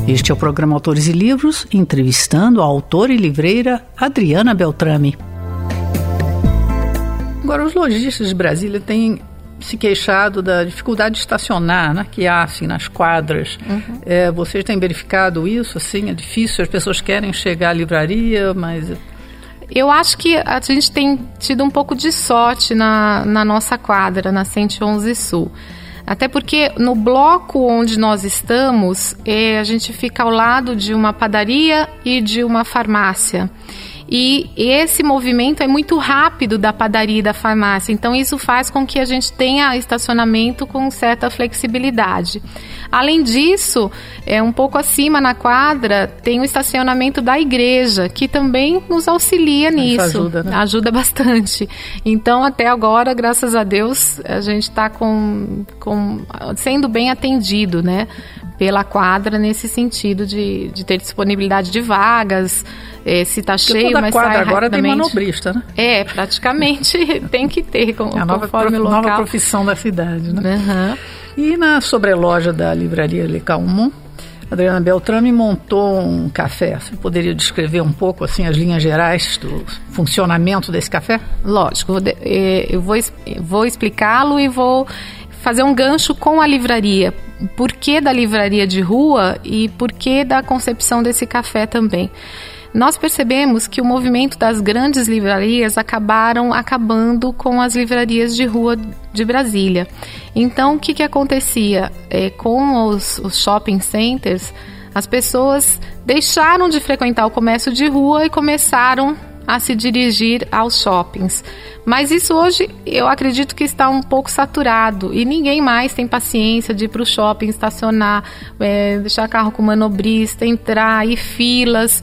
Este é o programa Autores e Livros, entrevistando a autora e livreira Adriana Beltrame. Agora, os lojistas de Brasília têm se queixado da dificuldade de estacionar, né, que há assim, nas quadras. Vocês têm verificado isso? Assim, é difícil, as pessoas querem chegar à livraria, mas... Eu acho que a gente tem tido um pouco de sorte na nossa quadra, na 111 Sul. Até porque no bloco onde nós estamos, a gente fica ao lado de uma padaria e de uma farmácia. E esse movimento é muito rápido da padaria e da farmácia, então isso faz com que a gente tenha estacionamento com certa flexibilidade. Além disso, um pouco acima na quadra, tem o estacionamento da igreja, que também nos auxilia nisso. Isso ajuda, né? Ajuda bastante. Então, até agora, graças a Deus, a gente está sendo bem atendido, né, pela quadra, nesse sentido de ter disponibilidade de vagas, se está cheio, mas sai rapidamente. Agora tem manobrista, né? Praticamente tem que ter, a nova profissão da cidade, né? Uhum. E na sobreloja da livraria Le Calmon, Adriana Beltrame montou um café. Você poderia descrever um pouco assim as linhas gerais do funcionamento desse café? Lógico, eu vou explicá-lo e vou fazer um gancho com a livraria. Por que da livraria de rua e por que da concepção desse café também? Nós percebemos que o movimento das grandes livrarias acabando com as livrarias de rua de Brasília. Então, o que acontecia? Com os shopping centers, as pessoas deixaram de frequentar o comércio de rua e começaram a se dirigir aos shoppings. Mas isso hoje eu acredito que está um pouco saturado e ninguém mais tem paciência de ir para o shopping, estacionar, deixar carro com manobrista, entrar, ir filas,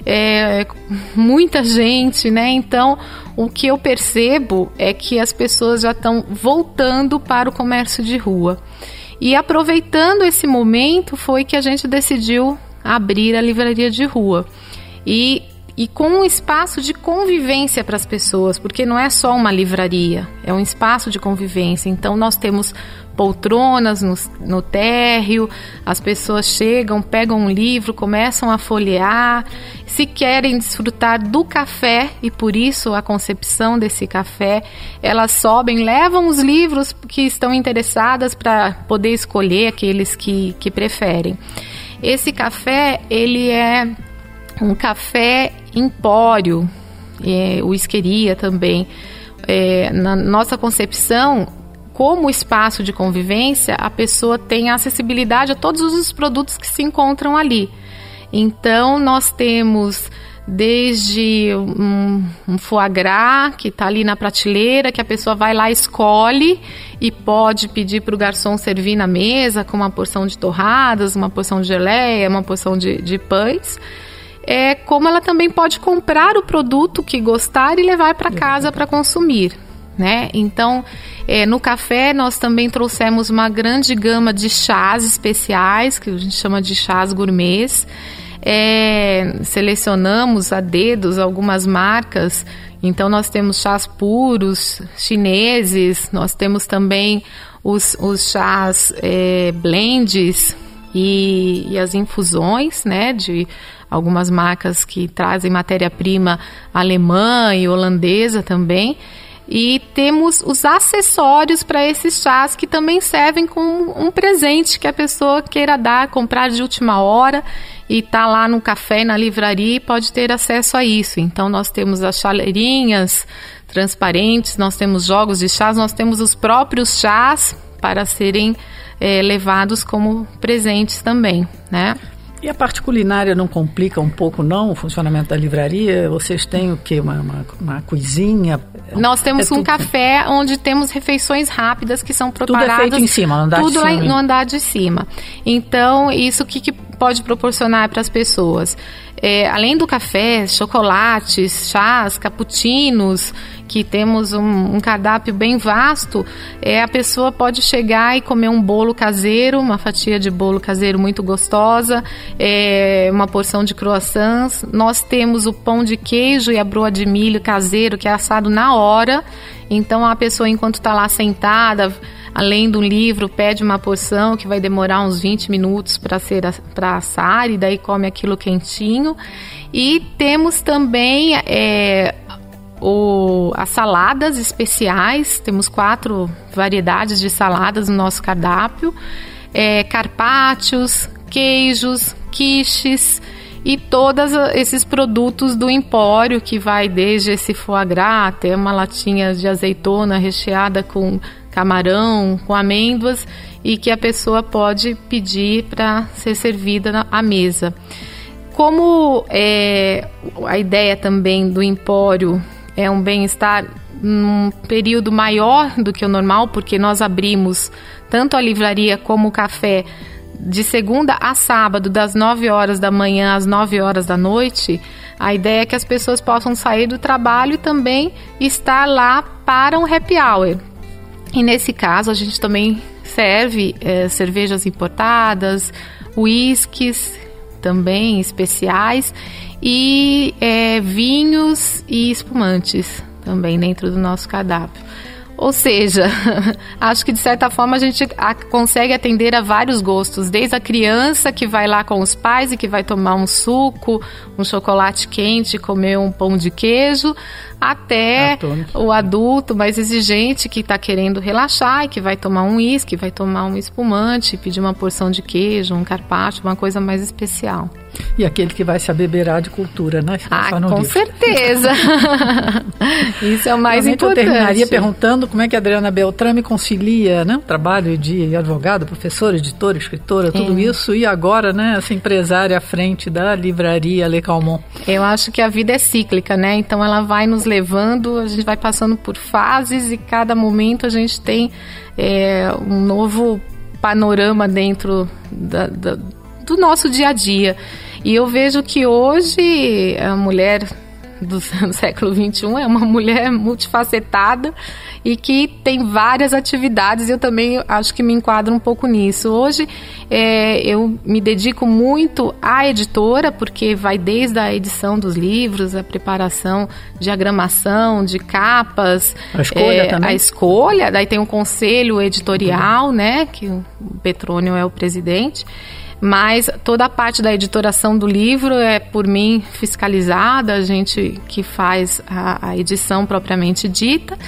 muita gente, né? Então, o que eu percebo é que as pessoas já estão voltando para o comércio de rua. E aproveitando esse momento foi que a gente decidiu abrir a livraria de rua. E com um espaço de convivência para as pessoas, porque não é só uma livraria, é um espaço de convivência. Então nós temos poltronas no térreo, as pessoas chegam, pegam um livro, começam a folhear, se querem desfrutar do café, e por isso a concepção desse café, elas sobem, levam os livros que estão interessadas para poder escolher aqueles que preferem. Esse café, ele é um café empório, whiskeria também. Na nossa concepção, como espaço de convivência, a pessoa tem acessibilidade a todos os produtos que se encontram ali. Então, nós temos desde um foie gras, que está ali na prateleira, que a pessoa vai lá, escolhe e pode pedir para o garçom servir na mesa com uma porção de torradas, uma porção de geleia, uma porção de pães. Como ela também pode comprar o produto que gostar e levar para casa para consumir, né? Então, no café nós também trouxemos uma grande gama de chás especiais, que a gente chama de chás gourmets. Selecionamos a dedos algumas marcas. Então nós temos chás puros, chineses, nós temos também os chás blends e as infusões, né, de algumas marcas que trazem matéria-prima alemã e holandesa também. E temos os acessórios para esses chás, que também servem como um presente que a pessoa queira dar, comprar de última hora e tá lá no café, na livraria, e pode ter acesso a isso. Então nós temos as chaleirinhas transparentes, nós temos jogos de chás, nós temos os próprios chás para serem levados como presentes também, né? E a parte culinária não complica um pouco, não, o funcionamento da livraria? Vocês têm o quê? Uma cozinha? Nós temos um café onde temos refeições rápidas que são preparadas... Tudo é feito em cima, no andar de cima? Tudo no andar de cima. Então, isso o que pode proporcionar para as pessoas? Além do café, chocolates, chás, cappuccinos que temos um cardápio bem vasto, a pessoa pode chegar e comer um bolo caseiro, uma fatia de bolo caseiro muito gostosa, uma porção de croissants. Nós temos o pão de queijo e a broa de milho caseiro, que é assado na hora. Então a pessoa, enquanto está lá sentada, além do livro, pede uma porção que vai demorar uns 20 minutos para assar, e daí come aquilo quentinho. E temos também as saladas especiais. Temos 4 variedades de saladas no nosso cardápio, carpaccios, queijos, quiches e todos esses produtos do empório, que vai desde esse foie gras até uma latinha de azeitona recheada com camarão, com amêndoas, e que a pessoa pode pedir para ser servida à mesa. Como a ideia também do empório é um bem-estar num período maior do que o normal, porque nós abrimos tanto a livraria como o café de segunda a sábado, das 9 horas da manhã às 9 horas da noite, a ideia é que as pessoas possam sair do trabalho e também estar lá para um happy hour. E nesse caso a gente também serve cervejas importadas, uísques também especiais e vinhos e espumantes também dentro do nosso cardápio. Ou seja, acho que de certa forma a gente consegue atender a vários gostos, desde a criança que vai lá com os pais e que vai tomar um suco, um chocolate quente, comer um pão de queijo, até o adulto mais exigente que está querendo relaxar e que vai tomar um uísque, vai tomar um espumante, pedir uma porção de queijo, um carpaccio, uma coisa mais especial. E aquele que vai se abeberar de cultura, né? Com certeza. Isso é o mais importante. Eu terminaria perguntando como é que a Adriana Beltrame concilia, né, o trabalho de advogada, professora, editora, escritora, tudo isso, e agora, né, essa empresária à frente da livraria Le Calmont. Eu acho que a vida é cíclica, né? Então ela vai nos levando, a gente vai passando por fases e cada momento a gente tem um novo panorama dentro do nosso dia a dia. E eu vejo que hoje a mulher do século XXI é uma mulher multifacetada e que tem várias atividades. Eu também acho que me enquadro um pouco nisso. Hoje eu me dedico muito à editora, porque vai desde a edição dos livros, a preparação, diagramação, de capas, a escolha também. A escolha, daí tem um conselho editorial, né, que o Petrônio é o presidente. Mas toda a parte da editoração do livro é por mim fiscalizada, a gente que faz a edição propriamente dita,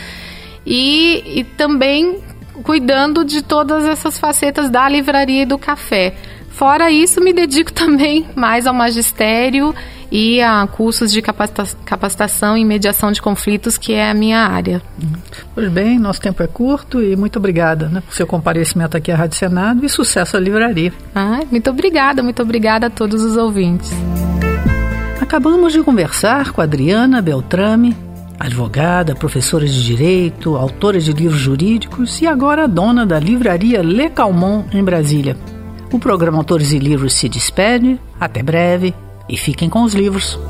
e também cuidando de todas essas facetas da livraria e do café. Fora isso, me dedico também mais ao magistério e a cursos de capacitação em mediação de conflitos, que é a minha área. Pois bem, nosso tempo é curto e muito obrigada, né, por seu comparecimento aqui à Rádio Senado, e sucesso à livraria. Muito obrigada a todos os ouvintes. Acabamos de conversar com a Adriana Beltrame, advogada, professora de Direito, autora de livros jurídicos e agora dona da livraria Le Calmont em Brasília. O programa Autores e Livros se despede, até breve e fiquem com os livros.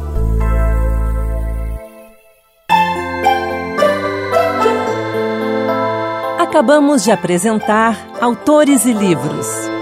Acabamos de apresentar Autores e Livros.